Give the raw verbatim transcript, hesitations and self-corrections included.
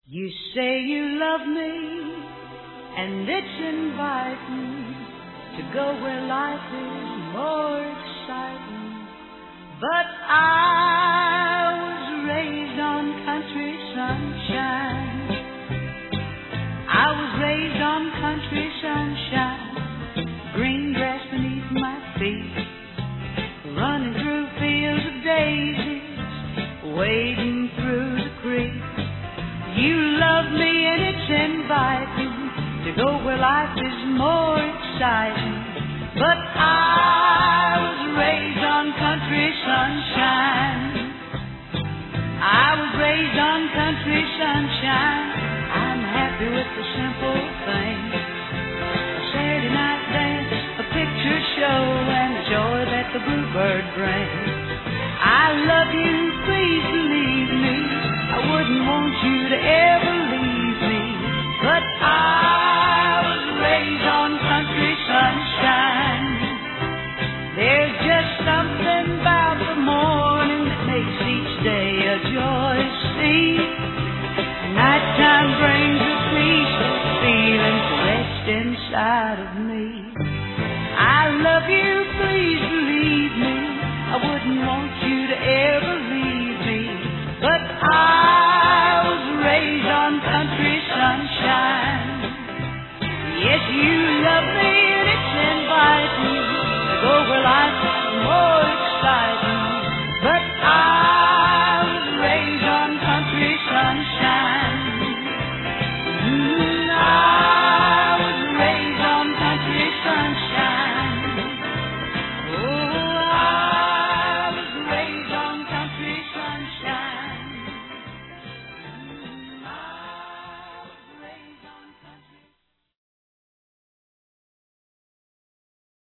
You say you love me, and it's inviting to go where life is more exciting. But I was raised on country sunshine. I was raised on country sunshine. Green grass beneath my feet, running through fields of daisies, wading through the creek. You love me and it's inviting to go where life is more exciting. But I was raised on country sunshine. I was raised on country sunshine.